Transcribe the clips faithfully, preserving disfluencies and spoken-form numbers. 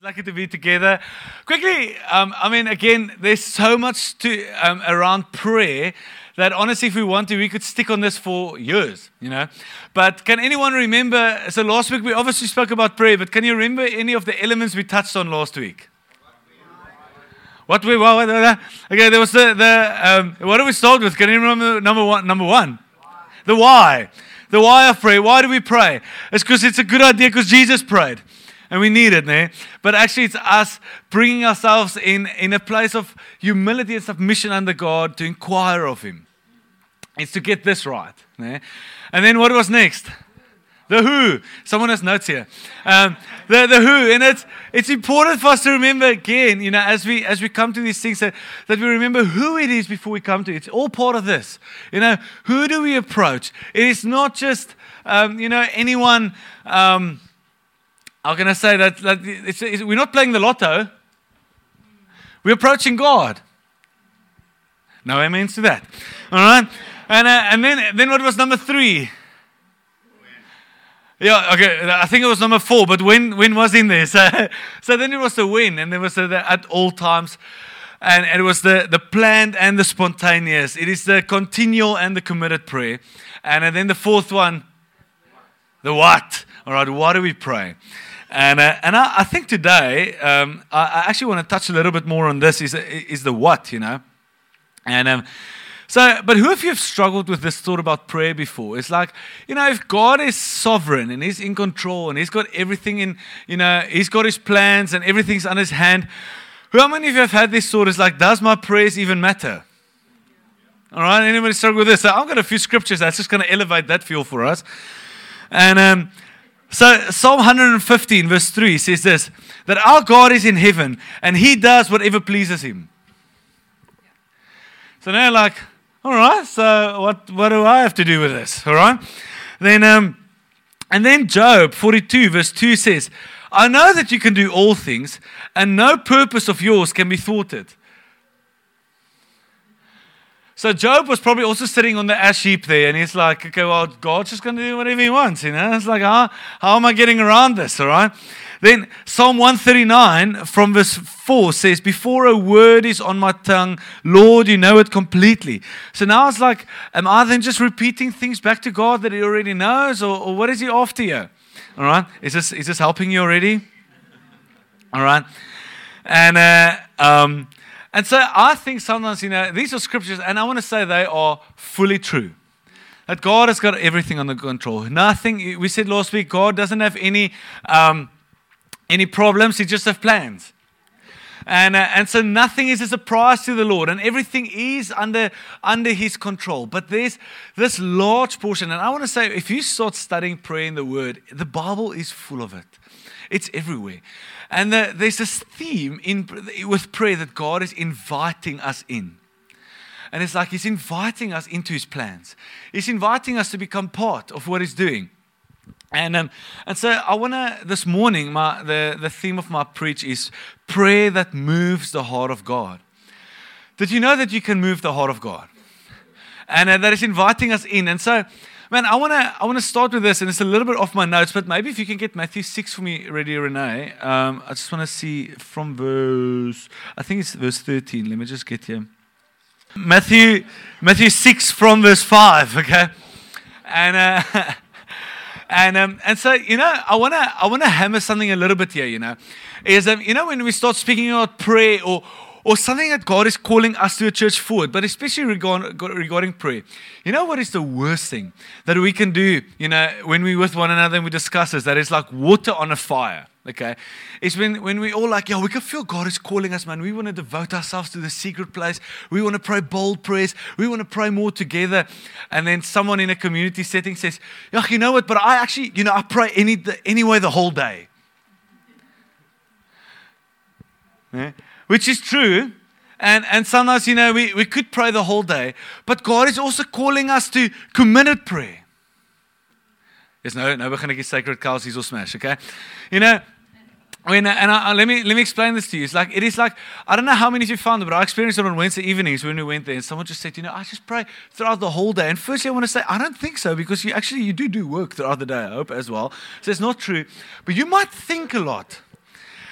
Lucky to be together. Quickly, um, I mean, again, there's so much to um, around prayer that honestly, if we want to, we could stick on this for years, you know. But can anyone remember? So last week we obviously spoke about prayer, but can you remember any of the elements we touched on last week? What we what, what, okay? There was the the um, what do we start with? Can you remember number one? Number one, the why, the why of prayer. Why do we pray? It's because it's a good idea because Jesus prayed. And we need it, eh? But actually it's us bringing ourselves in, in a place of humility and submission under God to inquire of Him. It's to get this right. Eh? And then what was next? The who. Someone has notes here. Um, the, the who. And it's it's important for us to remember again, you know, as we as we come to these things, that, that we remember who it is before we come to it. It's all part of this. You know, who do we approach? It is not just, um, you know, anyone... Um, How can I say that, that it's, it's, we're not playing the lotto. We're approaching God. No amens to that. All right? And uh, and then, then what was number three? Yeah, okay. I think it was number four, but when, when was in there? So, so then it was the when, and there was the, the at all times. And, and it was the, the planned and the spontaneous. It is the continual and the committed prayer. And, and then the fourth one, the what. All right, why do we pray? And uh, and I, I think today, um, I, I actually want to touch a little bit more on this, is is the what, you know. And um, so, but who of you have struggled with this thought about prayer before? It's like, you know, if God is sovereign and He's in control and He's got everything in, you know, He's got His plans and everything's on His hand, how many of you have had this thought? It's like, does my prayers even matter? All right, anybody struggle with this? So I've got a few scriptures that's just going to elevate that feel for us. And um So Psalm one fifteen verse three says this, that our God is in heaven and He does whatever pleases Him. So now like, all right, so what, what do I have to do with this? All right. Then, um, and then Job forty-two verse two says, I know that you can do all things and no purpose of yours can be thwarted. So Job was probably also sitting on the ash heap there, and he's like, okay, well, God's just going to do whatever He wants, you know. It's like, how, how am I getting around this, all right? Then Psalm one thirty-nine from verse four says, before a word is on my tongue, Lord, you know it completely. So now it's like, am I then just repeating things back to God that He already knows, or, or what is He after you? All right? Is this, is this helping you already? All right? And, uh, um... And so I think sometimes, you know, these are scriptures, and I want to say they are fully true. That God has got everything under control. Nothing, we said last week, God doesn't have any um, any problems, He just has plans. And uh, and so nothing is a surprise to the Lord, and everything is under, under His control. But there's this large portion, and I want to say, if you start studying prayer in the Word, the Bible is full of it. It's everywhere. And the, there's this theme in with prayer that God is inviting us in. And it's like He's inviting us into His plans. He's inviting us to become part of what He's doing. And um, and so I want to, this morning, my the, the theme of my preach is prayer that moves the heart of God. Did you know that you can move the heart of God? And uh, that is inviting us in. And so, man, I want to I want to start with this, and it's a little bit off my notes, but maybe if you can get Matthew six for me ready, Renee. Um, I just want to see from verse, I think it's verse thirteen. Let me just get here. Matthew Matthew six from verse five, okay? And uh, and um, and so, you know, I want to I want to hammer something a little bit here, you know. Is um, you know, when we start speaking about prayer or Or something that God is calling us to a church forward, but especially regarding, regarding prayer. You know what is the worst thing that we can do, you know, when we're with one another and we discuss this, that is like water on a fire, okay? It's when, when we all like, yeah, we can feel God is calling us, man. We want to devote ourselves to the secret place. We want to pray bold prayers. We want to pray more together. And then someone in a community setting says, yeah, you know what, but I actually, you know, I pray any anyway the whole day. Yeah? Which is true, and, and sometimes, you know, we, we could pray the whole day, but God is also calling us to committed prayer. Yes, no, no, we're going to get sacred cows, he's all smash, okay? You know, when, and I, let me let me explain this to you. It's like, it is like, I don't know how many of you found it, but I experienced it on Wednesday evenings when we went there, and someone just said, you know, I just pray throughout the whole day. And firstly, I want to say, I don't think so, because you actually, you do do work throughout the day, I hope, as well. So it's not true, but you might think a lot.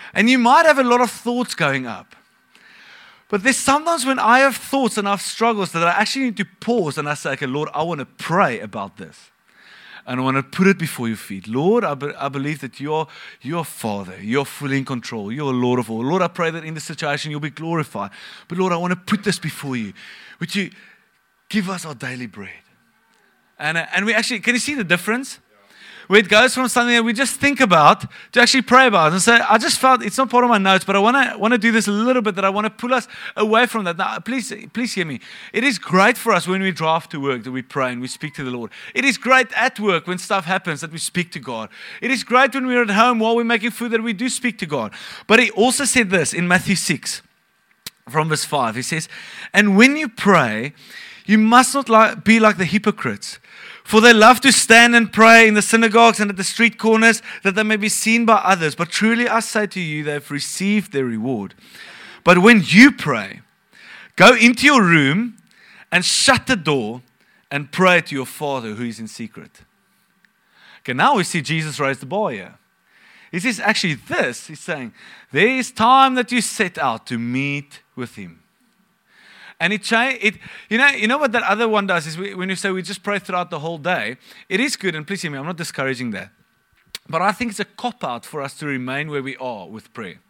And you might have a lot of thoughts going up. But there's sometimes when I have thoughts and I have struggles that I actually need to pause and I say, okay, Lord, I want to pray about this. And I want to put it before your feet. Lord, I, be, I believe that you're, you're Father. You're fully in control. You're Lord of all. Lord, I pray that in this situation you'll be glorified. But Lord, I want to put this before you. Would you give us our daily bread? And, uh, and we actually, can you see the difference? Where it goes from something that we just think about to actually pray about. And so I just felt, it's not part of my notes, but I want to want to do this a little bit, that I want to pull us away from that. Now, please, please hear me. It is great for us when we drive to work that we pray and we speak to the Lord. It is great at work when stuff happens that we speak to God. It is great when we're at home while we're making food that we do speak to God. But he also said this in Matthew six, from verse five. He says, and when you pray, you must not like, be like the hypocrites. For they love to stand and pray in the synagogues and at the street corners, that they may be seen by others. But truly I say to you, they have received their reward. But when you pray, go into your room and shut the door and pray to your Father who is in secret. Okay, now we see Jesus raise the bar here. He says actually this, he's saying, there is time that you set out to meet with Him. And it, it, you know, you know what that other one does is we, when you say we just pray throughout the whole day, it is good, and please hear me, I'm not discouraging that. But I think it's a cop-out for us to remain where we are with prayer.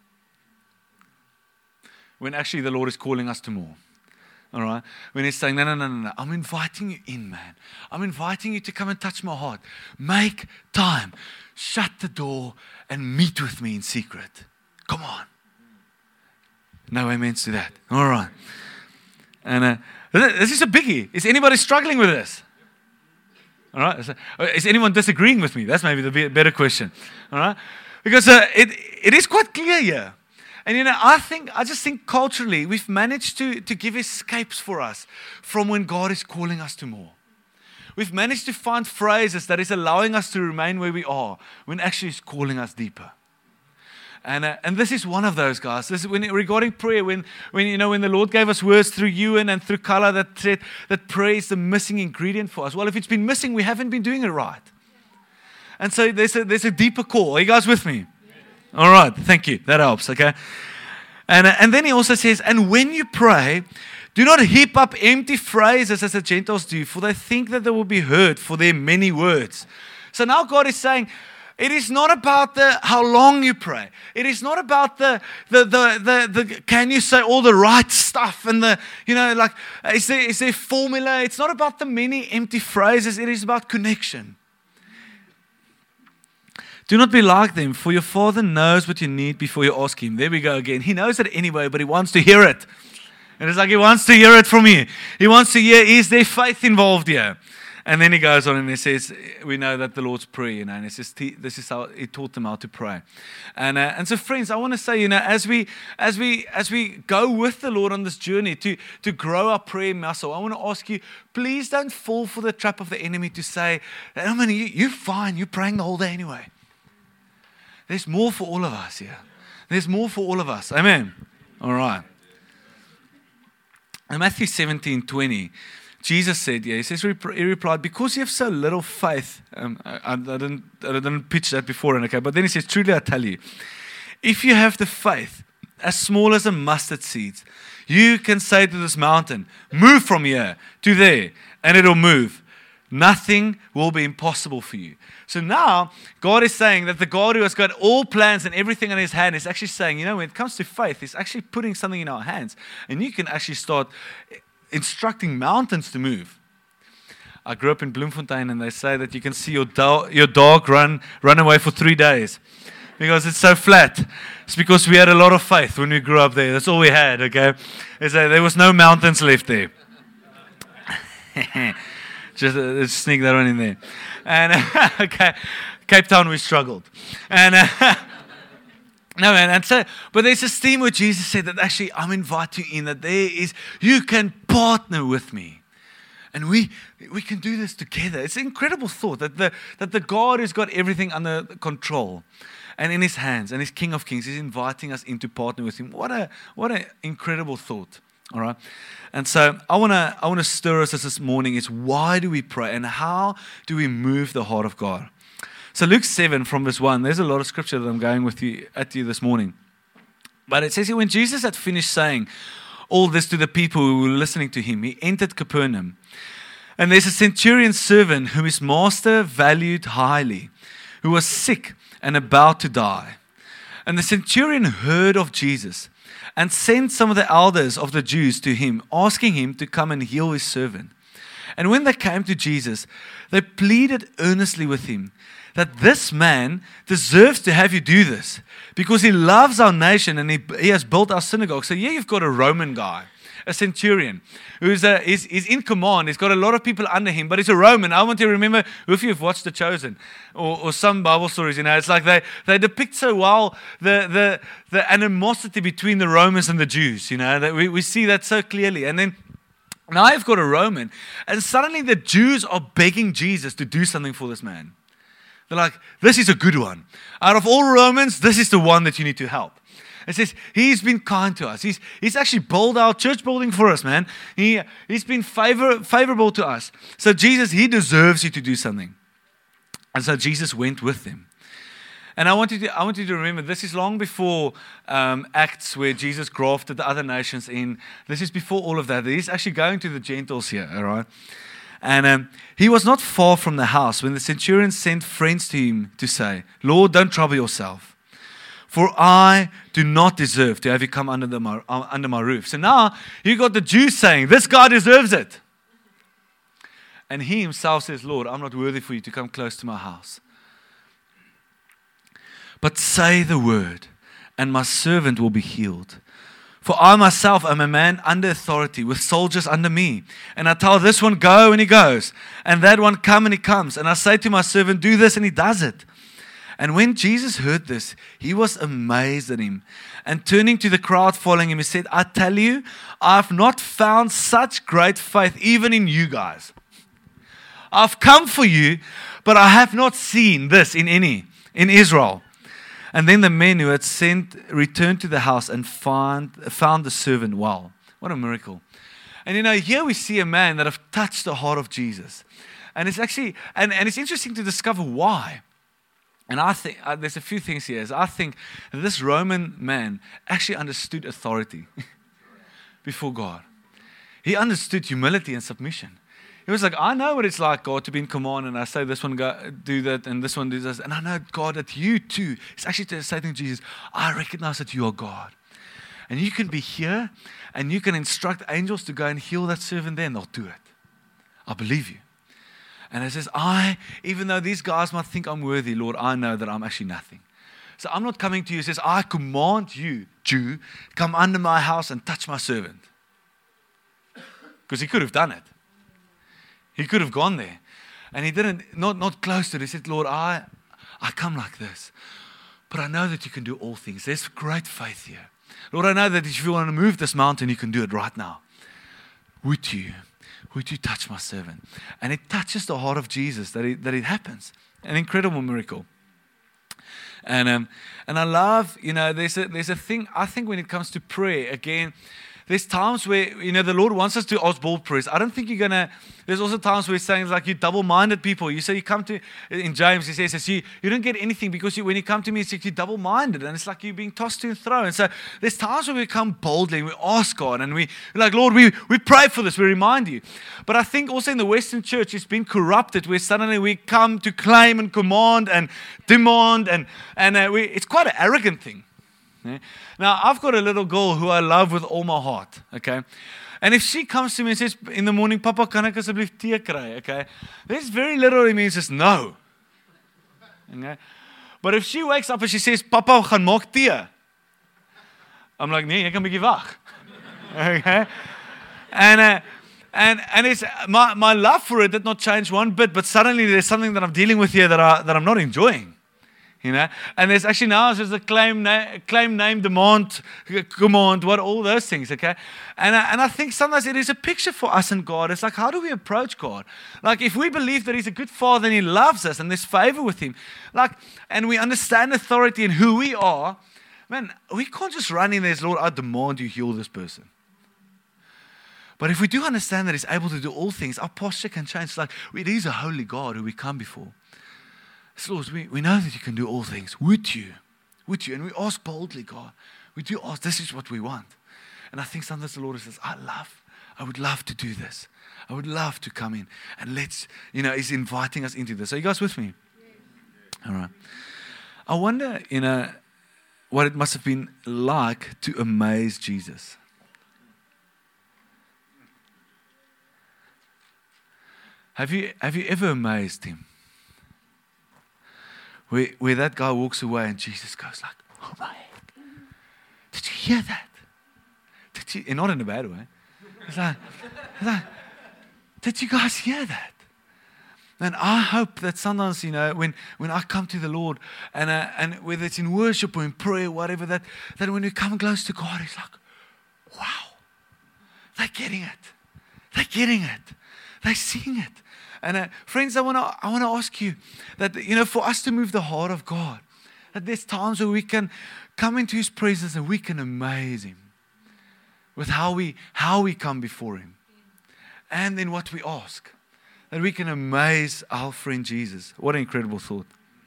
When actually the Lord is calling us to more. All right? When He's saying, no, no, no, no, no, I'm inviting you in, man. I'm inviting you to come and touch my heart. Make time. Shut the door and meet with me in secret. Come on. No amens to that. All right. And uh, this is a biggie. Is anybody struggling with this? All right. Is anyone disagreeing with me? That's maybe the better question. All right. Because uh, it it is quite clear here. And you know, I think I just think culturally we've managed to to give escapes for us from when God is calling us to more. We've managed to find phrases that is allowing us to remain where we are when actually He's calling us deeper. And uh, and this is one of those guys. This is when regarding prayer, when when you know when the Lord gave us words through Ewan and through Kala that said that prayer is the missing ingredient for us. Well, if it's been missing, we haven't been doing it right. And so there's a there's a deeper call. Are you guys with me? All right, thank you. That helps. Okay. And uh, and then he also says, and when you pray, do not heap up empty phrases as the Gentiles do, for they think that they will be heard for their many words. So now God is saying, it is not about the how long you pray. It is not about the the the the, the can you say all the right stuff and the you know like is there is there formula? It's not about the many empty phrases. It is about connection. Do not be like them, for your Father knows what you need before you ask Him. There we go again. He knows it anyway, but He wants to hear it. And it's like He wants to hear it from you. He wants to hear, is there faith involved here? And then he goes on and he says, we know that the Lord's Prayer, you know, and he says, this is how He taught them how to pray. And uh, and so friends, I want to say, you know, as we as we as we go with the Lord on this journey to, to grow our prayer muscle, I want to ask you, please don't fall for the trap of the enemy to say, I mean, you, you're fine, you're praying the whole day anyway. There's more for all of us here. There's more for all of us. Amen. All right. In Matthew seventeen twenty, Jesus said, yeah, he says, he replied, because you have so little faith. Um, I, I, didn't, I didn't pitch that before, okay? But then he says, truly I tell you, if you have the faith as small as a mustard seed, you can say to this mountain, move from here to there, and it'll move. Nothing will be impossible for you. So now, God is saying that the God who has got all plans and everything in His hand is actually saying, you know, when it comes to faith, He's actually putting something in our hands. And you can actually start instructing mountains to move. I grew up in Bloemfontein, and they say that you can see your dog, your dog run run away for three days because it's so flat. It's because we had a lot of faith when we grew up there. That's all we had, okay? It's like there was no mountains left there. Just uh, sneak that one in there. And uh, okay, Cape Town we struggled. And uh, No, man, and so, but there's this theme where Jesus said that actually I'm inviting you in, that there is, you can partner with me. And we we can do this together. It's an incredible thought that the that the God who's got everything under control and in His hands, and He's King of Kings, He's inviting us in to partner with Him. What a what an incredible thought. All right. And so I wanna I wanna stir us this morning is why do we pray and how do we move the heart of God? So Luke seven from verse one, there's a lot of scripture that I'm going with you at you this morning. But it says here, when Jesus had finished saying all this to the people who were listening to him, he entered Capernaum. And there's a centurion servant whom his master valued highly, who was sick and about to die. And the centurion heard of Jesus and sent some of the elders of the Jews to him, asking him to come and heal his servant. And when they came to Jesus, they pleaded earnestly with him that this man deserves to have you do this because he loves our nation and he, he has built our synagogue. So here you've got a Roman guy, a centurion, who's a, is, is in command. He's got a lot of people under him, but he's a Roman. I want you to remember, if you've watched The Chosen or, or some Bible stories, you know, it's like they, they depict so well the, the, the animosity between the Romans and the Jews, you know, that we, we see that so clearly. And then now I've got a Roman, and suddenly the Jews are begging Jesus to do something for this man. They're like, this is a good one. Out of all Romans, this is the one that you need to help. It says, he's been kind to us. He's, he's actually built our church building for us, man. He, he's been favor, favorable to us. So Jesus, he deserves you to do something. And so Jesus went with them. And I want you to, I want you to remember, this is long before um, Acts where Jesus grafted the other nations in. This is before all of that. He's actually going to the Gentiles here, all right? And um, he was not far from the house when the centurion sent friends to him to say, Lord, don't trouble yourself, for I do not deserve to have you come under, the, uh, under my roof. So now you got the Jews saying, this guy deserves it. And he himself says, Lord, I'm not worthy for you to come close to my house. But say the word, and my servant will be healed. For I myself am a man under authority, with soldiers under me. And I tell this one, go, and he goes. And that one, come, and he comes. And I say to my servant, do this, and he does it. And when Jesus heard this, he was amazed at him. And turning to the crowd following him, he said, I tell you, I have not found such great faith even in you guys. I've come for you, but I have not seen this in any, in Israel. And then the men who had sent returned to the house and find, found the servant well. What a miracle. And you know, here we see a man that have touched the heart of Jesus. And it's actually, and, and it's interesting to discover why. And I think, uh, there's a few things here. I think this Roman man actually understood authority before God. He understood humility and submission. He was like, I know what it's like, God, to be in command, and I say this one go, do that, and this one do this. And I know, God, that you too, it's actually to say to Jesus, I recognize that you are God. And you can be here, and you can instruct angels to go and heal that servant there, and they'll do it. I believe you. And it says, I, even though these guys might think I'm worthy, Lord, I know that I'm actually nothing. So I'm not coming to you. It says, I command you, Jew, come under my house and touch my servant. Because he could have done it. He could have gone there. And he didn't, not, not close to it. He said, Lord, I, I come like this. But I know that you can do all things. There's great faith here. Lord, I know that if you want to move this mountain, you can do it right now. Would you, would you touch my servant? And it touches the heart of Jesus that it, that it happens. An incredible miracle. And um, and I love, you know, there's a, there's a thing, I think when it comes to prayer, again, there's times where, you know, the Lord wants us to ask bold prayers. I don't think you're going to, there's also times where he's saying, like, you double-minded people. You say you come to, in James, he says, you, you don't get anything because you, when you come to me, it's like you're double-minded. And it's like you're being tossed to and fro. And so there's times where we come boldly and we ask God and we, we're like, Lord, we, we pray for this, we remind you. But I think also in the Western church, it's been corrupted where suddenly we come to claim and command and demand. And, and uh, we, it's quite an arrogant thing. Now, I've got a little girl who I love with all my heart, okay? And if she comes to me and says, in the morning, Papa, kan ek asseblief tee kry, okay? There's very little it means is no. Okay? But if she wakes up and she says, Papa, gaan maak tee. I'm like, nee, jy kan bietjie wag. Okay? And, uh, and, and it's, my, my love for it did not change one bit, but suddenly there's something that I'm dealing with here that, I, that I'm not enjoying. You know, and there's actually now there's a claim, na- claim, name, demand, command, what all those things, okay? And I, and I think sometimes it is a picture for us and God. It's like, how do we approach God? Like, if we believe that He's a good Father and He loves us and there's favor with Him, like, and we understand authority and who we are, man, we can't just run in there, Lord, I demand you heal this person. But if we do understand that He's able to do all things, our posture can change. It's like, it is a holy God who we come before. So Lord, we, we know that you can do all things. Would you? Would you? And we ask boldly, God, We do ask, this is what we want. And I think sometimes the Lord says, I love, I would love to do this. I would love to come in. And let's, you know, He's inviting us into this. Are you guys with me? All right. I wonder, you know, what it must have been like to amaze Jesus. Have you, have you ever amazed Him? Where, where that guy walks away and Jesus goes like, oh my heck, did you hear that? Did you, and not in a bad way. It's like, it's like, did you guys hear that? And I hope that sometimes, you know, when, when I come to the Lord, and uh, and whether it's in worship or in prayer, whatever, that, that when we come close to God, He's like, wow, they're getting it. They're getting it. They're seeing it. And uh, friends, I want to I want to ask you that, you know, for us to move the heart of God, that there's times where we can come into His presence and we can amaze Him with how we how we come before Him, and then what we ask, that we can amaze our friend Jesus. What an incredible thought!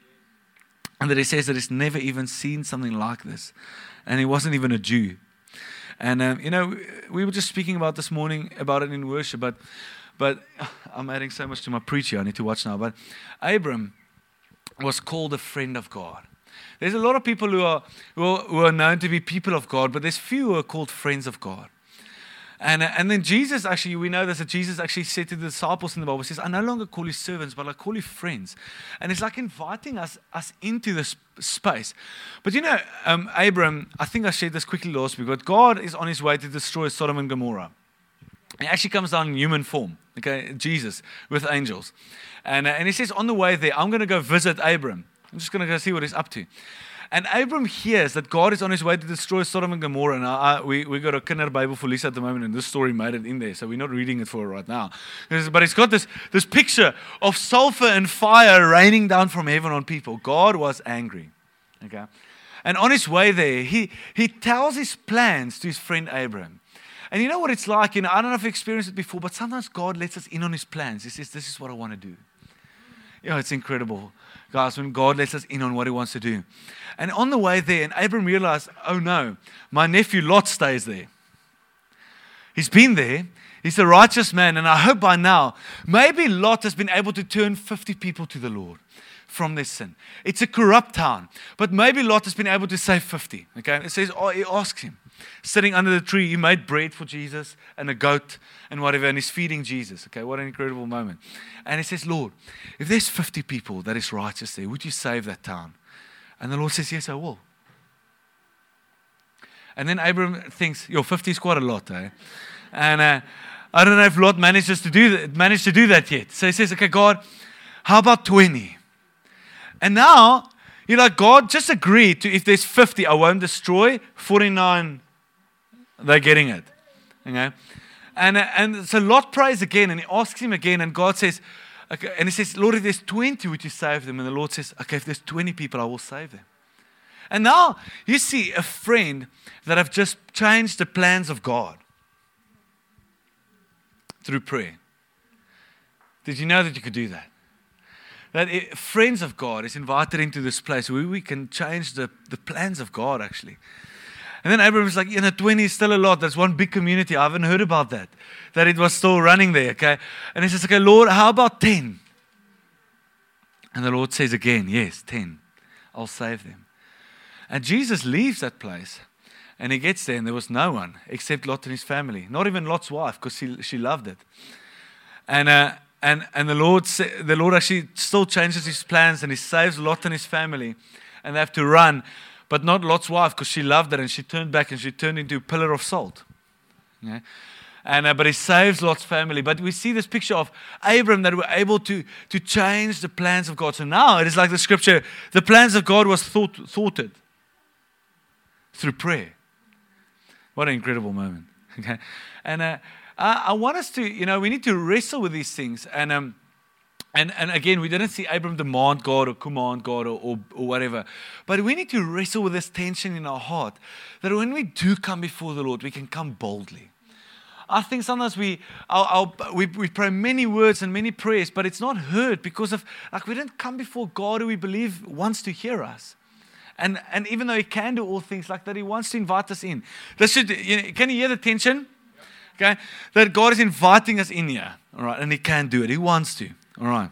And that He says that He's never even seen something like this, and He wasn't even a Jew. And um, you know, we were just speaking about this morning about it in worship, but. But I'm adding so much to my preaching. I need to watch now. But Abram was called a friend of God. There's a lot of people who are, who are who are known to be people of God, but there's few who are called friends of God. And, uh, and then Jesus actually, we know this, that Jesus actually said to the disciples in the Bible, He says, I no longer call you servants, but I call you friends. And it's like inviting us, us into this space. But you know, um, Abram, I think I shared this quickly last week, but God is on His way to destroy Sodom and Gomorrah. He actually comes down in human form, okay, Jesus, with angels. And, uh, and He says, on the way there, I'm going to go visit Abram. I'm just going to go see what he's up to. And Abram hears that God is on His way to destroy Sodom and Gomorrah. And I, I, we, we got a Kinder Bible for Lisa at the moment, and this story made it in there, so we're not reading it for her right now. But it's got this, this picture of sulfur and fire raining down from heaven on people. God was angry, okay? And on His way there, he, he tells His plans to his friend Abram. And you know what it's like? You know, I don't know if you've experienced it before, but sometimes God lets us in on His plans. He says, this is what I want to do. You know, it's incredible, guys, when God lets us in on what He wants to do. And on the way there, and Abram realized, oh no, my nephew Lot stays there. He's been there. He's a righteous man. And I hope by now, maybe Lot has been able to turn fifty people to the Lord from their sin. It's a corrupt town. But maybe Lot has been able to save fifty. Okay, it says, oh, he asks him. Sitting under the tree, he made bread for Jesus and a goat and whatever, and he's feeding Jesus. Okay, what an incredible moment. And he says, Lord, if there's fifty people that is righteous there, would you save that town? And the Lord says, yes, I will. And then Abram thinks, yo, fifty is quite a lot, eh? And uh, I don't know if Lot manages to do that, managed to do that yet. So he says, okay, God, how about twenty? And now, you know, God just agreed to, if there's fifty, I won't destroy. forty-nine, they're getting it. Okay? And, uh, and so Lot prays again, and he asks him again, and God says, okay, and he says, Lord, if there's twenty, would you save them? And the Lord says, okay, if there's twenty people, I will save them. And now you see a friend that have just changed the plans of God through prayer. Did you know that you could do that? That it, friends of God is invited into this place where we can change the, the plans of God, actually. And then Abraham was like, you know, twenty is still a lot. That's one big community. I haven't heard about that. That it was still running there, okay? And he says, okay, Lord, how about ten? And the Lord says again, yes, ten. I'll save them. And Jesus leaves that place. And he gets there and there was no one except Lot and his family. Not even Lot's wife, because she, she loved it. And uh, and and the Lord the Lord actually still changes His plans and He saves Lot and his family. And they have to run. But not Lot's wife, because she loved it and she turned back and she turned into a pillar of salt. Okay? And uh, but He saves Lot's family. But we see this picture of Abram that were able to, to change the plans of God. So now it is like the scripture, the plans of God was thought, thoughted through prayer. What an incredible moment. Okay? And uh, I, I want us to, you know, we need to wrestle with these things. And um, and and again, we didn't see Abram demand God or command God or, or, or whatever. But we need to wrestle with this tension in our heart that when we do come before the Lord, we can come boldly. I think sometimes we our, our, we we pray many words and many prayers, but it's not heard because of, like, we didn't come before God who we believe wants to hear us. And, and even though He can do all things like that, He wants to invite us in. This should, you know, can you hear the tension? Okay, that God is inviting us in here, all right, and He can do it. He wants to, all right.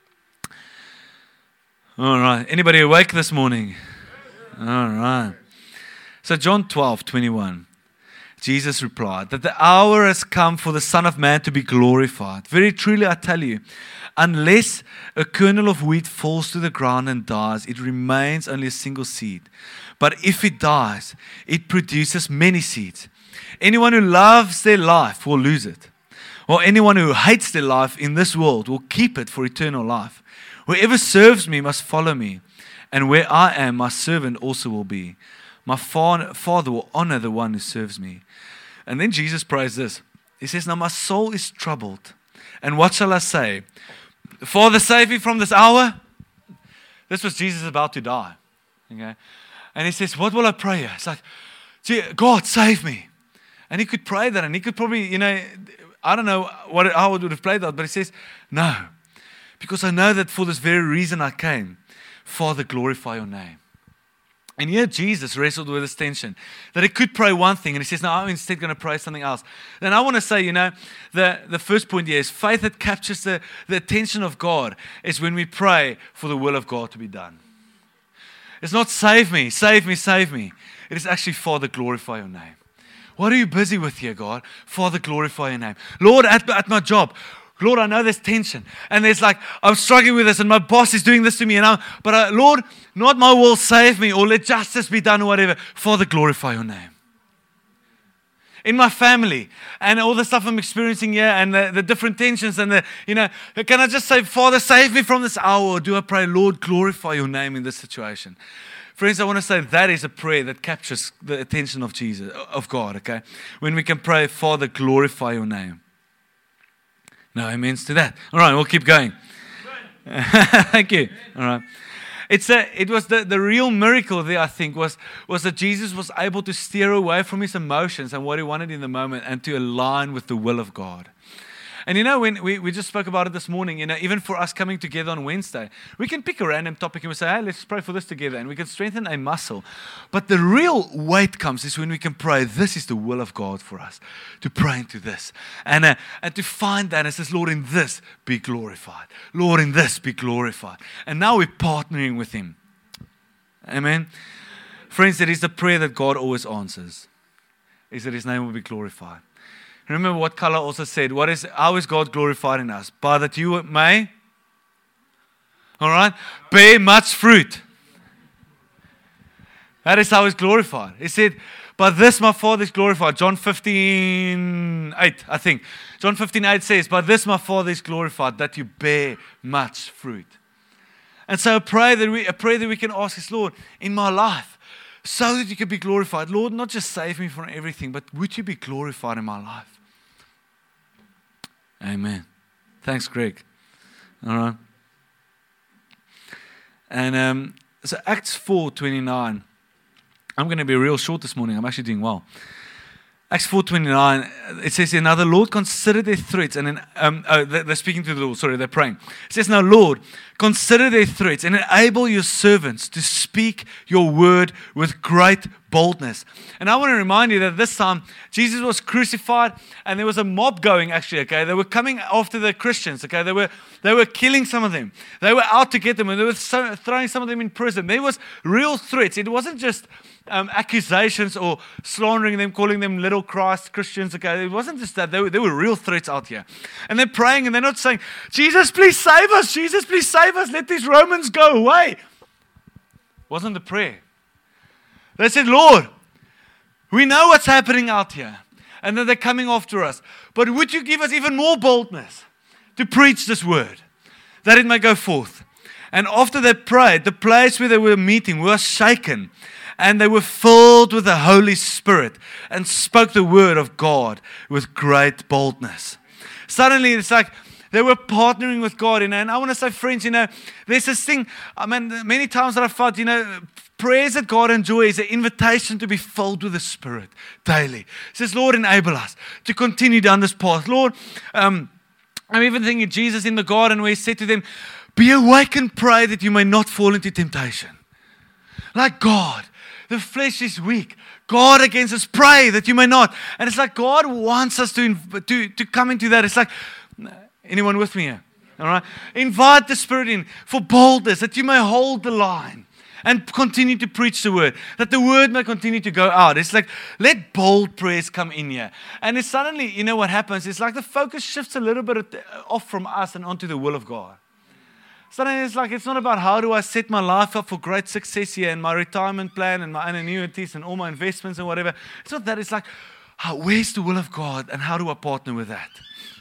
All right, anybody awake this morning? All right. So John twelve, twenty-one, Jesus replied that the hour has come for the Son of Man to be glorified. Very truly I tell you, unless a kernel of wheat falls to the ground and dies, it remains only a single seed. But if it dies, it produces many seeds. Anyone who loves their life will lose it. Or anyone who hates their life in this world will keep it for eternal life. Whoever serves me must follow me. And where I am, my servant also will be. My Father will honor the one who serves me. And then Jesus prays this. He says, now my soul is troubled. And what shall I say? Father, save me from this hour. This was Jesus about to die. Okay? And he says, what will I pray? It's like, God, save me. And he could pray that, and he could probably, you know, I don't know what how it would have played that, but he says, no, because I know that for this very reason I came. Father, glorify your name. And here Jesus wrestled with this tension, that he could pray one thing, and he says, no, I'm instead going to pray something else. And I want to say, you know, the, the first point here is faith that captures the, the attention of God is when we pray for the will of God to be done. It's not save me, save me, save me. It is actually, Father, glorify your name. What are you busy with here, God? Father, glorify your name. Lord, at, at my job, Lord, I know there's tension. And there's like, I'm struggling with this and my boss is doing this to me. And I'm, but uh, Lord, not my will, save me, or let justice be done or whatever. Father, glorify your name. In my family and all the stuff I'm experiencing here and the, the different tensions and the, you know, can I just say, Father, save me from this hour? Or do I pray, Lord, glorify your name in this situation? Friends, I want to say that is a prayer that captures the attention of Jesus, of God, okay? When we can pray, Father, glorify your name. No amens to that. All right, we'll keep going. Thank you. All right. It's a, it was the, the real miracle there, I think, was, was that Jesus was able to steer away from his emotions and what he wanted in the moment and to align with the will of God. And you know, when we, we just spoke about it this morning, you know, even for us coming together on Wednesday, we can pick a random topic and we say, hey, let's pray for this together, and we can strengthen a muscle. But the real weight comes is when we can pray, this is the will of God for us, to pray into this. And, uh, and to find that, it says, Lord, in this be glorified. Lord, in this be glorified. And now we're partnering with him. Amen. Friends, it is the prayer that God always answers, is that his name will be glorified. Remember what Carla also said. What is, how is God glorified in us? By that you may, all right, bear much fruit. That is how he's glorified. He said, by this my Father is glorified. John fifteen eight, I think. John fifteen eight says, by this my Father is glorified, that you bear much fruit. And so a prayer that we, a prayer that we can ask is, Lord, in my life, so that you can be glorified. Lord, not just save me from everything, but would you be glorified in my life? Amen. Thanks, Greg. All right. And um, so Acts four twenty-nine. I'm going to be real short this morning. I'm actually doing well. Acts four twenty-nine, it says here, now the Lord considered their threats, and then, um, oh, they're speaking to the Lord, sorry, they're praying. It says, now Lord, consider their threats and enable your servants to speak your word with great boldness. And I want to remind you that this time, Jesus was crucified, and there was a mob going, actually, okay? They were coming after the Christians, okay? They were they were killing some of them. They were out to get them, and they were so, throwing some of them in prison. There was real threats. It wasn't just um, accusations or slandering them, calling them little Christ Christians, okay? It wasn't just that. There were, there were real threats out here. And they're praying, and they're not saying, Jesus, please save us. Jesus, please save us. Let these Romans go away. Wasn't the prayer. They said, Lord, we know what's happening out here, and that they're coming after us. But would you give us even more boldness to preach this word, that it may go forth? And after they prayed, the place where they were meeting was shaken, and they were filled with the Holy Spirit and spoke the word of God with great boldness. Suddenly, it's like they were partnering with God. You know, and I want to say, friends, you know, there's this thing, I mean, many times that I felt, you know, prayers that God enjoys is an invitation to be filled with the Spirit daily. It says, Lord, enable us to continue down this path. Lord, um, I'm even thinking of Jesus in the garden where he said to them, be awake and pray that you may not fall into temptation. like God. The flesh is weak. God against us, pray that you may not. And it's like God wants us to, to, to come into that. It's like, anyone with me here? All right. Invite the Spirit in for boldness, that you may hold the line and continue to preach the word, that the word may continue to go out. It's like, let bold prayers come in here. And it's suddenly, you know what happens? It's like the focus shifts a little bit off from us and onto the will of God. Suddenly it's like, it's not about how do I set my life up for great success here and my retirement plan and my annuities and all my investments and whatever. It's not that. It's like, how, where's the will of God and how do I partner with that?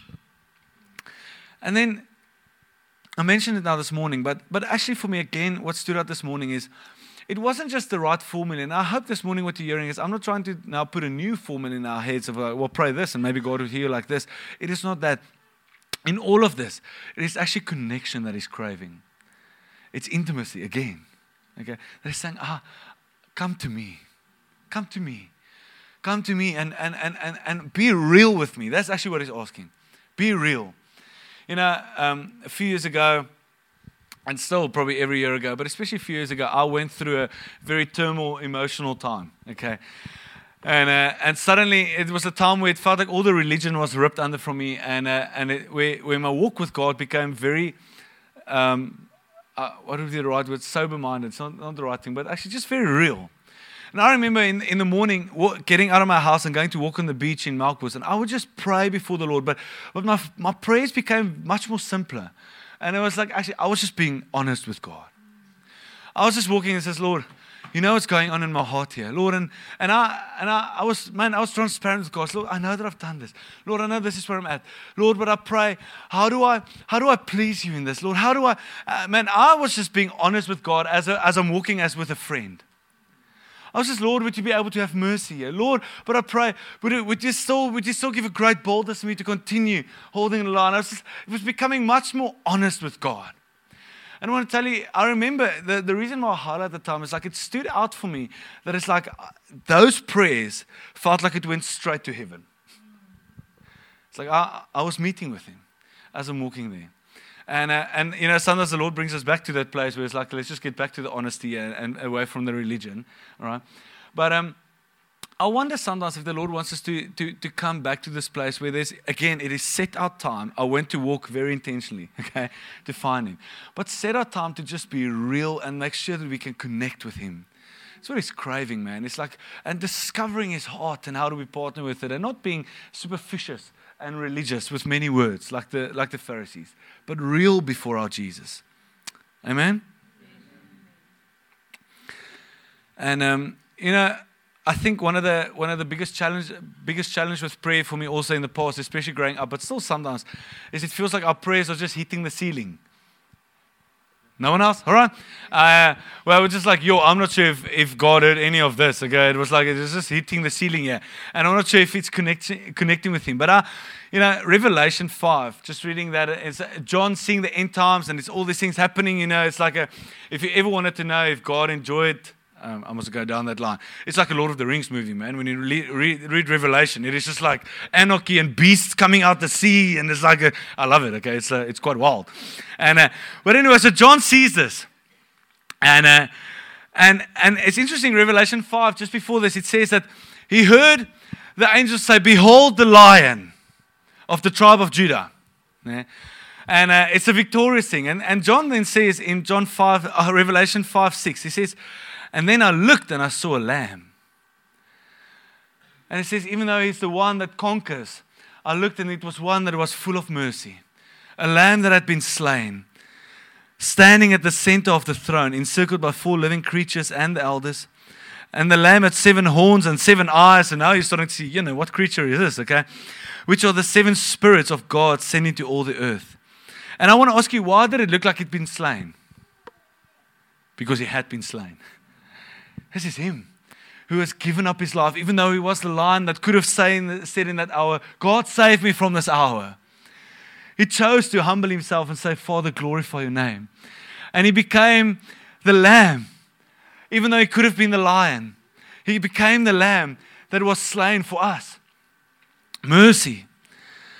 And then, I mentioned it now this morning, but but actually for me again, what stood out this morning is, it wasn't just the right formula. And I hope this morning what you're hearing is, I'm not trying to now put a new formula in our heads of, uh, well, pray this and maybe God will hear you like this. It is not that. In all of this, it is actually connection that He's craving. It's intimacy again. Okay, they're saying, ah, come to me, come to me, come to me, and and and and and be real with me. That's actually what He's asking. Be real. You know, um, a few years ago, and still probably every year ago, but especially a few years ago, I went through a very turmoil, emotional time, okay? And uh, and suddenly, it was a time where it felt like all the religion was ripped under from me, and uh, and it, where, where my walk with God became very, um, uh, what would be the right word, sober-minded. It's not, not the right thing, but actually just very real. And I remember in, in the morning getting out of my house and going to walk on the beach in Melkbos, and I would just pray before the Lord. But, but my, my prayers became much more simpler. And it was like, actually, I was just being honest with God. I was just walking and says, Lord, you know what's going on in my heart here, Lord. And, and, I, and I, I was, man, I was transparent with God. Lord, I know that I've done this. Lord, I know this is where I'm at. Lord, but I pray, how do I, how do I please you in this? Lord, how do I, uh, man, I was just being honest with God as, a, as I'm walking as with a friend. I was just, Lord, would you be able to have mercy here? Lord, but I pray, would, it, would, you still, would you still give a great boldness to me to continue holding the line? I was just, it was becoming much more honest with God. And I want to tell you, I remember the, the reason why I highlighted at the time is like it stood out for me that it's like those prayers felt like it went straight to heaven. It's like I, I was meeting with Him as I'm walking there. And, uh, and you know, sometimes the Lord brings us back to that place where it's like, let's just get back to the honesty and, and away from the religion, all right? But um, I wonder sometimes if the Lord wants us to, to, to come back to this place where there's, again, it is set out time. I went to walk very intentionally, okay, to find Him. But set out time to just be real and make sure that we can connect with Him. It's what He's craving, man. It's like, and discovering His heart and how do we partner with it and not being superficious and religious with many words like the like the Pharisees, but real before our Jesus. Amen? And um, you know, I think one of the one of the biggest challenge biggest challenge with prayer for me also in the past, especially growing up, but still sometimes, is it feels like our prayers are just hitting the ceiling. No one else? All right. Uh, well, we're just like, yo, I'm not sure if, if God heard any of this. Okay, it was like it was just hitting the ceiling here, and I'm not sure if it's connecting connecting with Him. But uh, you know, Revelation five, just reading that, it's John seeing the end times, and it's all these things happening. You know, it's like a, if you ever wanted to know if God enjoyed. Um, I must go down that line. It's like a Lord of the Rings movie, man. When you read, read, read Revelation, it is just like anarchy and beasts coming out the sea, and it's like a, I love it. Okay, it's uh, it's quite wild. And uh, but anyway, so John sees this, and uh, and and it's interesting. Revelation five, just before this, it says that he heard the angels say, "Behold, the Lion of the tribe of Judah." Yeah. And uh, it's a victorious thing. And and John then says in John five, uh, Revelation five six, he says. And then I looked and I saw a lamb. And it says, even though He's the one that conquers, I looked and it was one that was full of mercy. A lamb that had been slain, standing at the center of the throne, encircled by four living creatures and the elders. And the lamb had seven horns and seven eyes. And now you're starting to see, you know, what creature is this, okay? Which are the seven spirits of God sent into all the earth. And I want to ask you, why did it look like he'd been slain? Because He had been slain. This is Him who has given up His life, even though He was the Lion that could have said in that hour, God save me from this hour. He chose to humble Himself and say, Father, glorify Your name. And He became the Lamb, even though He could have been the Lion. He became the Lamb that was slain for us. Mercy.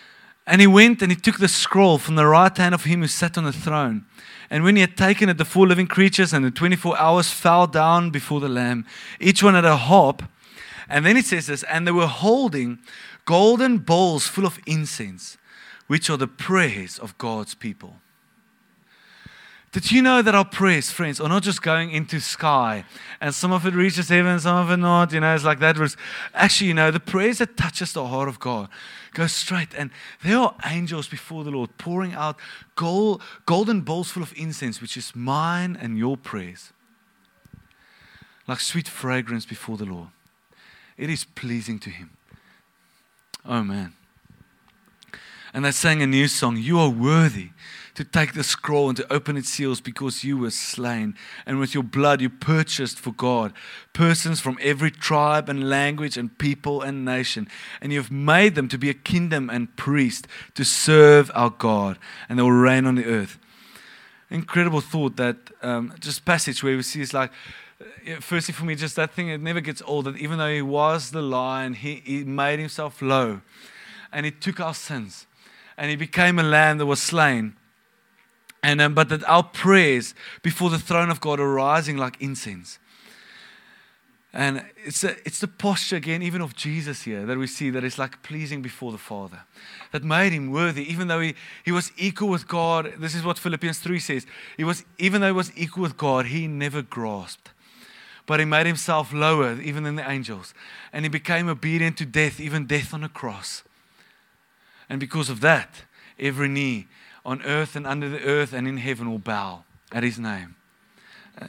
And he went and he took the scroll from the right hand of him who sat on the throne. And when he had taken it, the four living creatures and the twenty-four hours fell down before the Lamb. Each one had a harp. And then it says this, and they were holding golden bowls full of incense, which are the prayers of God's people. Did you know that our prayers, friends, are not just going into sky, and some of it reaches heaven, some of it not, you know, it's like that. Actually, you know, the prayers that touches the heart of God go straight, and there are angels before the Lord pouring out gold, golden bowls full of incense, which is mine and your prayers, like sweet fragrance before the Lord. It is pleasing to Him. Oh, man. And they sang a new song, you are worthy to take the scroll and to open its seals because you were slain. And with your blood you purchased for God persons from every tribe and language and people and nation. And you have made them to be a kingdom and priest to serve our God. And they will reign on the earth. Incredible thought, that um, just passage where we see it's like, firstly for me, just that thing, it never gets old. That even though He was the lion, He, he made Himself low. And He took our sins. And He became a lamb that was slain. And um, but that our prayers before the throne of God are rising like incense. And it's a, it's the posture again, even of Jesus here, that we see that it's like pleasing before the Father. That made Him worthy, even though He, he was equal with God. This is what Philippians three says. He was, even though He was equal with God, He never grasped. But He made Himself lower, even than the angels. And He became obedient to death, even death on a cross. And because of that, every knee on earth and under the earth and in heaven will bow at His name. Uh,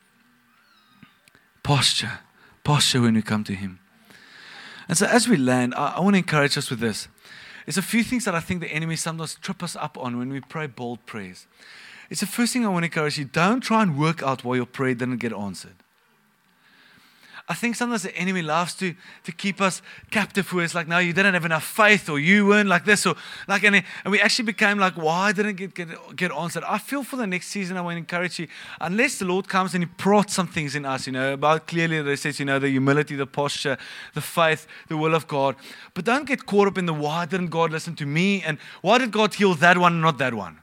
posture. Posture when we come to Him. And so as we land, I, I want to encourage us with this. There's a few things that I think the enemy sometimes trip us up on when we pray bold prayers. It's the first thing I want to encourage you. Don't try and work out why your prayer didn't get answered. I think sometimes the enemy loves to, to keep us captive, where it's like, no, you didn't have enough faith, or you weren't like this, or like, and, and we actually became like, why didn't it get, get, get answered? I feel for the next season, I want to encourage you, unless the Lord comes and He prods some things in us, you know, about clearly that He says, you know, the humility, the posture, the faith, the will of God. But don't get caught up in the why didn't God listen to me, and why did God heal that one and not that one?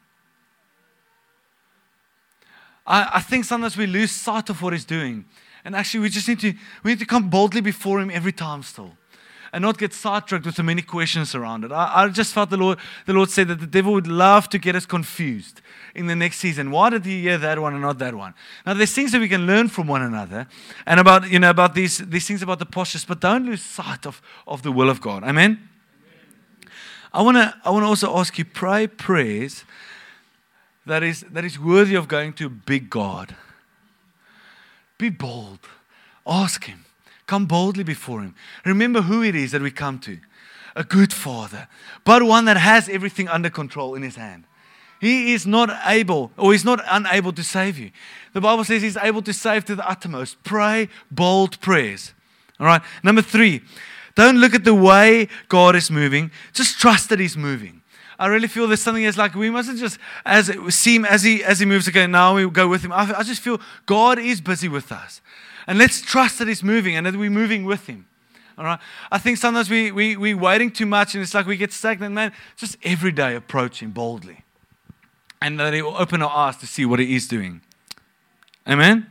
I, I think sometimes we lose sight of what He's doing. And actually, we just need to we need to come boldly before Him every time still, and not get sidetracked with the many questions around it. I, I just felt the Lord the Lord said that the devil would love to get us confused in the next season. Why did He hear that one and not that one? Now, there's things that we can learn from one another, and about you know about these these things about the postures, but don't lose sight of, of the will of God. Amen. Amen. I wanna I wanna also ask you, pray prayers that is that is worthy of going to a big God. Be bold. Ask Him. Come boldly before Him. Remember who it is that we come to. A good Father, but one that has everything under control in His hand. He is not able, or He's not unable to save you. The Bible says He's able to save to the uttermost. Pray bold prayers. All right. Number three, don't look at the way God is moving. Just trust that He's moving. I really feel there's something that's like we mustn't just as it seem as he as he moves again. Now we go with Him. I, I just feel God is busy with us, and let's trust that He's moving and that we're moving with Him. All right. I think sometimes we we we waiting too much, and it's like we get stagnant. Man, just every day approach Him boldly, and that He will open our eyes to see what He is doing. Amen.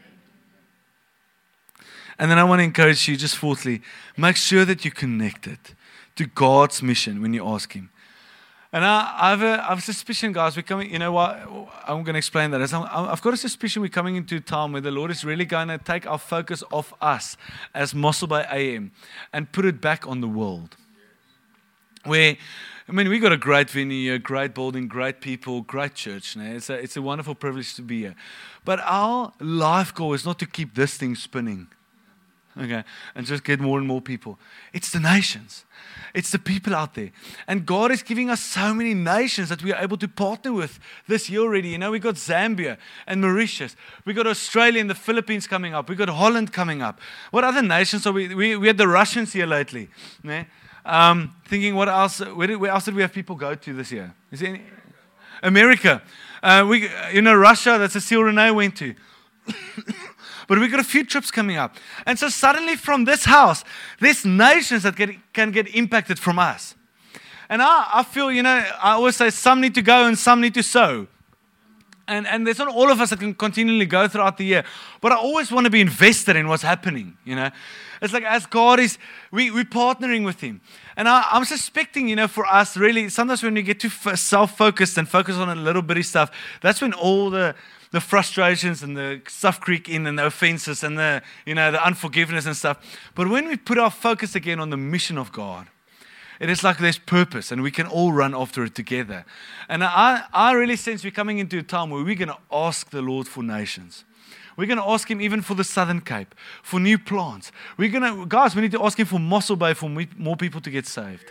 And then I want to encourage you, just fourthly, make sure that you're connected to God's mission when you ask Him. And I, I, have a, I have a suspicion, guys, we're coming, you know what, I'm going to explain that. As I'm, I've got a suspicion we're coming into a time where the Lord is really going to take our focus off us as Mossel Bay A M and put it back on the world. Where, I mean, we got a great venue, a great building, great people, great church. You know? It's a, it's a wonderful privilege to be here. But our life goal is not to keep this thing spinning. Okay, and just get more and more people. It's the nations. It's the people out there. And God is giving us so many nations that we are able to partner with this year already. You know, we got Zambia and Mauritius. We got Australia and the Philippines coming up. We got Holland coming up. What other nations are we? We, we had the Russians here lately. Yeah? Um, thinking, what else? Where, did, where else did we have people go to this year? Is there any? America. Uh, we, you know, Russia. That's a Seal Renee went to. But we've got a few trips coming up. And so suddenly from this house, there's nations that get, can get impacted from us. And I, I feel, you know, I always say some need to go and some need to sow. And, and there's not all of us that can continually go throughout the year. But I always want to be invested in what's happening, you know. It's like as God is, we, we're partnering with Him. And I, I'm suspecting, you know, for us, really, sometimes when we get too self-focused and focus on a little bitty stuff, that's when all the the frustrations and the stuff creep in and the offenses and the, you know, the unforgiveness and stuff. But when we put our focus again on the mission of God, it is like there's purpose and we can all run after it together. And I, I really sense we're coming into a time where we're going to ask the Lord for nations. We're going to ask Him even for the Southern Cape, for new plants. We're going to, guys, we need to ask Him for Mossel Bay for more people to get saved.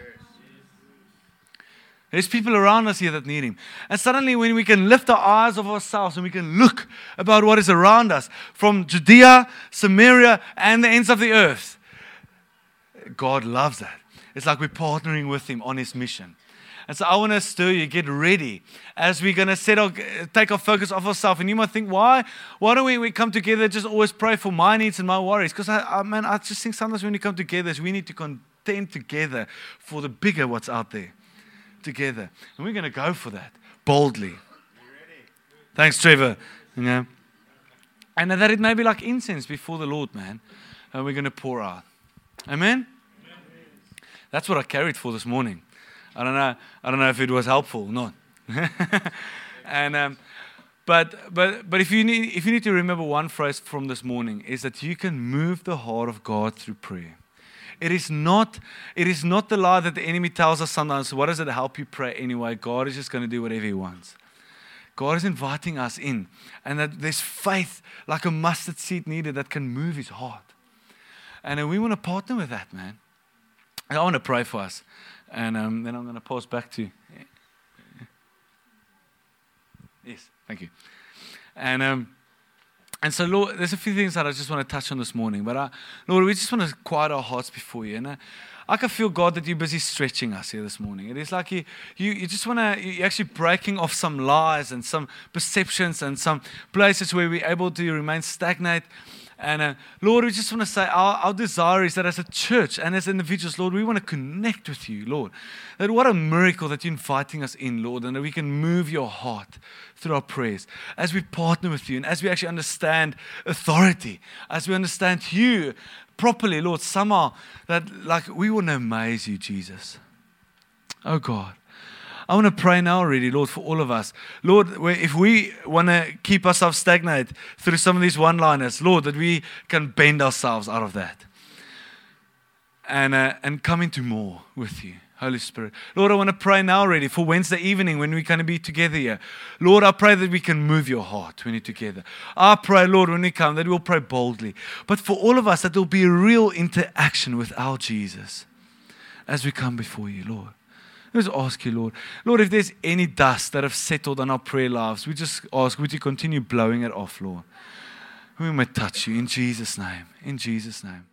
There's people around us here that need Him. And suddenly when we can lift our eyes of ourselves and we can look about what is around us, from Judea, Samaria, and the ends of the earth, God loves that. It's like we're partnering with Him on His mission. And so I want to stir you, get ready as we're going to set our, take our focus off ourselves. And you might think, why? Why don't we, we come together, just always pray for my needs and my worries? Because, I, I, man, I just think sometimes when we come together, we need to contend together for the bigger what's out there. Together. And we're going to go for that boldly. Thanks, Trevor. You know, and that it may be like incense before the Lord, man. And we're going to pour out. Amen? Amen? That's what I carried for this morning. I don't know. I don't know if it was helpful or not. and um, but but but if you need if you need to remember one phrase from this morning is that you can move the heart of God through prayer. It is not, it is not the lie that the enemy tells us sometimes, what does it help you pray anyway? God is just going to do whatever He wants. God is inviting us in. And that there's faith like a mustard seed needed that can move His heart. And we want to partner with that, man. And I want to pray for us. And um, then I'm going to pause back to you. Yes, thank you. And um And so, Lord, there's a few things that I just want to touch on this morning. But, I, Lord, we just want to quiet our hearts before You. And I, I can feel, God, that You're busy stretching us here this morning. It is like you, you, you just want to, you're actually breaking off some lies and some perceptions and some places where we're able to remain stagnant. And, uh, Lord, we just want to say our, our desire is that as a church and as individuals, Lord, we want to connect with You, Lord. That what a miracle that You're inviting us in, Lord, and that we can move Your heart through our prayers as we partner with You and as we actually understand authority, as we understand You properly, Lord, somehow that like we want to amaze You, Jesus. Oh, God. I want to pray now already, Lord, for all of us. Lord, if we want to keep ourselves stagnant through some of these one-liners, Lord, that we can bend ourselves out of that and uh, and come into more with You, Holy Spirit. Lord, I want to pray now already for Wednesday evening when we're going to be together here. Lord, I pray that we can move Your heart when we're together. I pray, Lord, when we come, that we'll pray boldly. But for all of us, that there'll be a real interaction with our Jesus as we come before You, Lord. Let's ask You, Lord. Lord, if there's any dust that have settled on our prayer lives, we just ask, would You continue blowing it off, Lord? We may touch You in Jesus' name. In Jesus' name.